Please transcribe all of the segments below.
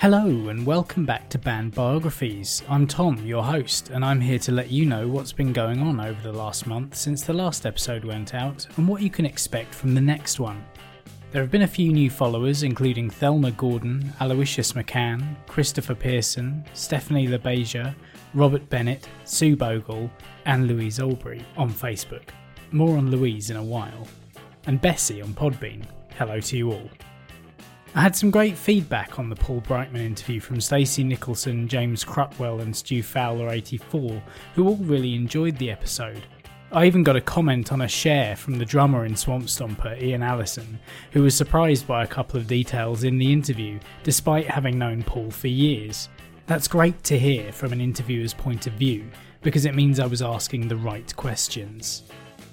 Hello and welcome back to Band Biographies. I'm Tom, your host, and I'm here to let you know what's been going on over the last month since the last episode went out and what you can expect from the next one. There have been a few new followers, including Thelma Gordon, Aloysius McCann, Christopher Pearson, Stephanie LeBeja, Robert Bennett, Sue Bogle, and Louise Aubrey on Facebook. More on Louise in a while. And Bessie on Podbean. Hello to you all. I had some great feedback on the Paul Brightman interview from Stacey Nicholson, James Crutwell and Stu Fowler84, who all really enjoyed the episode. I even got a comment on a share from the drummer in Swamp Stomper, Ian Allison, who was surprised by a couple of details in the interview, despite having known Paul for years. That's great to hear from an interviewer's point of view, because it means I was asking the right questions.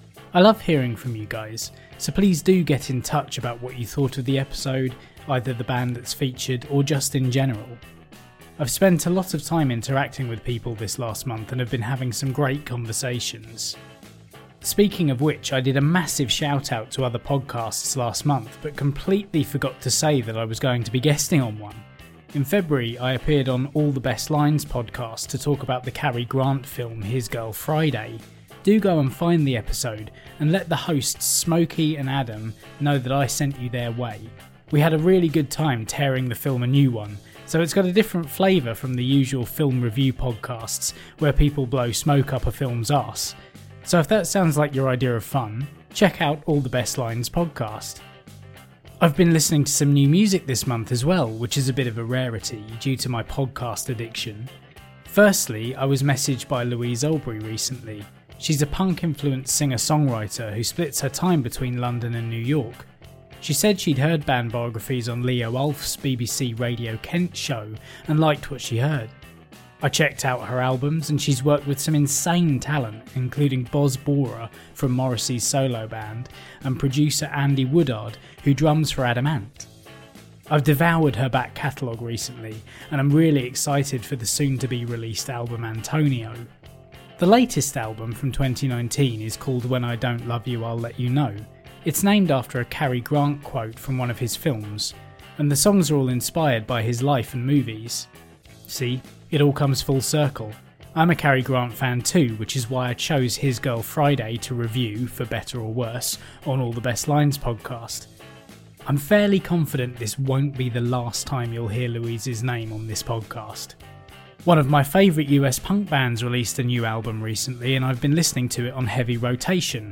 I love hearing from you guys, so please do get in touch about what you thought of the episode, either the band that's featured or just in general. I've spent a lot of time interacting with people this last month and have been having some great conversations. Speaking of which, I did a massive shout out to other podcasts last month, but completely forgot to say that I was going to be guesting on one. In February, I appeared on All the Best Lines podcast to talk about the Cary Grant film His Girl Friday. Do go and find the episode and let the hosts Smokey and Adam know that I sent you their way. We had a really good time tearing the film a new one, so it's got a different flavour from the usual film review podcasts where people blow smoke up a film's arse. So if that sounds like your idea of fun, check out All the Best Lines podcast. I've been listening to some new music this month as well, which is a bit of a rarity due to my podcast addiction. Firstly, I was messaged by Louise Aubrey recently. She's a punk-influenced singer-songwriter who splits her time between London and New York. She said she'd heard Band Biographies on Leo Ulf's BBC Radio Kent show and liked what she heard. I checked out her albums and she's worked with some insane talent, including Boz Bora from Morrissey's solo band and producer Andy Woodard, who drums for Adamant. I've devoured her back catalogue recently and I'm really excited for the soon-to-be-released album Antonio. The latest album from 2019 is called When I Don't Love You I'll Let You Know. It's named after a Cary Grant quote from one of his films, and the songs are all inspired by his life and movies. See, it all comes full circle. I'm a Cary Grant fan too, which is why I chose His Girl Friday to review, for better or worse, on All the Best Lines podcast. I'm fairly confident this won't be the last time you'll hear Louise's name on this podcast. One of my favourite US punk bands released a new album recently and I've been listening to it on heavy rotation.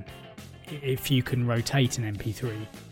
If you can rotate an MP3.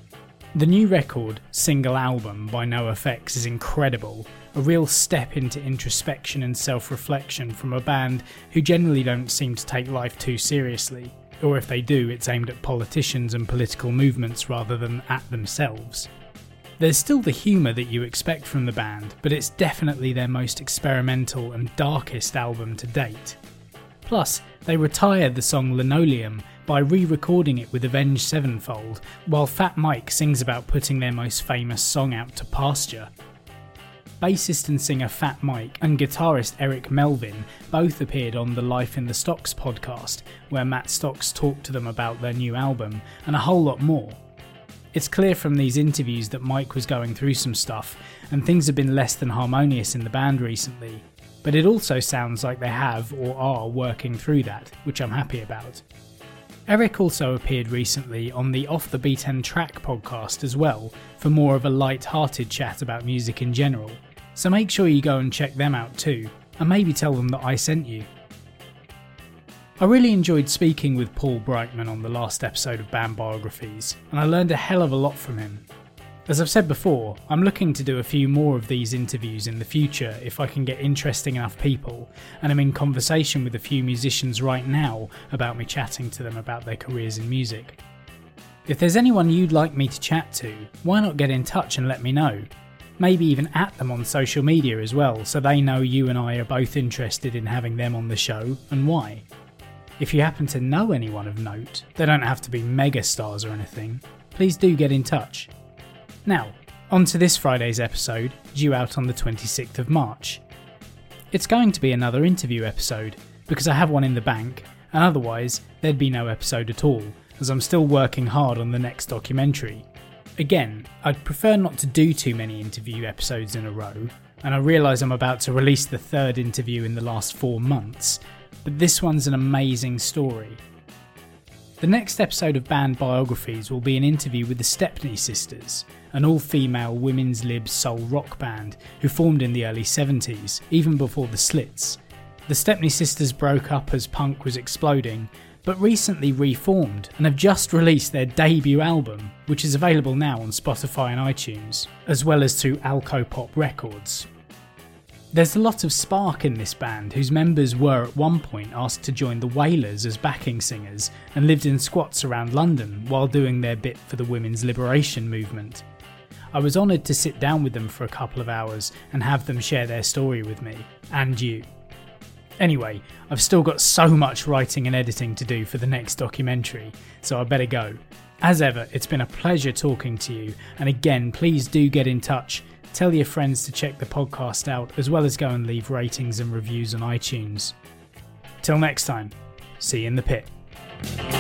The new record, Single Album by NoFX is incredible, a real step into introspection and self-reflection from a band who generally don't seem to take life too seriously, or if they do, it's aimed at politicians and political movements rather than at themselves. There's still the humour that you expect from the band, but it's definitely their most experimental and darkest album to date. Plus, they retired the song Linoleum by re-recording it with Avenged Sevenfold, while Fat Mike sings about putting their most famous song out to pasture. Bassist and singer Fat Mike and guitarist Eric Melvin both appeared on the Life in the Stocks podcast, where Matt Stocks talked to them about their new album, and a whole lot more. It's clear from these interviews that Mike was going through some stuff, and things have been less than harmonious in the band recently, but it also sounds like they have or are working through that, which I'm happy about. Eric also appeared recently on the Off the Beaten Track podcast as well, for more of a light-hearted chat about music in general, so make sure you go and check them out too, and maybe tell them that I sent you. I really enjoyed speaking with Paul Brightman on the last episode of Band Biographies, and I learned a hell of a lot from him. As I've said before, I'm looking to do a few more of these interviews in the future if I can get interesting enough people, and I'm in conversation with a few musicians right now about me chatting to them about their careers in music. If there's anyone you'd like me to chat to, why not get in touch and let me know? Maybe even at them on social media as well, so they know you and I are both interested in having them on the show, and why. If you happen to know anyone of note, they don't have to be megastars or anything, please do get in touch. Now, on to this Friday's episode, due out on the 26th of March. It's going to be another interview episode, because I have one in the bank, and otherwise there'd be no episode at all, as I'm still working hard on the next documentary. Again, I'd prefer not to do too many interview episodes in a row. and I realise I'm about to release the third interview in the last 4 months, but this one's an amazing story. The next episode of Band Biographies will be an interview with the Stepney Sisters, an all-female women's lib soul rock band who formed in the early 70s, even before the Slits. The Stepney Sisters broke up as punk was exploding, but recently reformed and have just released their debut album, which is available now on Spotify and iTunes, as well as through Alcopop Records. There's a lot of spark in this band, whose members were at one point asked to join the Wailers as backing singers and lived in squats around London while doing their bit for the women's liberation movement. I was honoured to sit down with them for a couple of hours and have them share their story with me, and you. Anyway, I've still got so much writing and editing to do for the next documentary, so I better go. As ever, it's been a pleasure talking to you, and again, please do get in touch. Tell your friends to check the podcast out, as well as go and leave ratings and reviews on iTunes. Till next time, see you in the pit.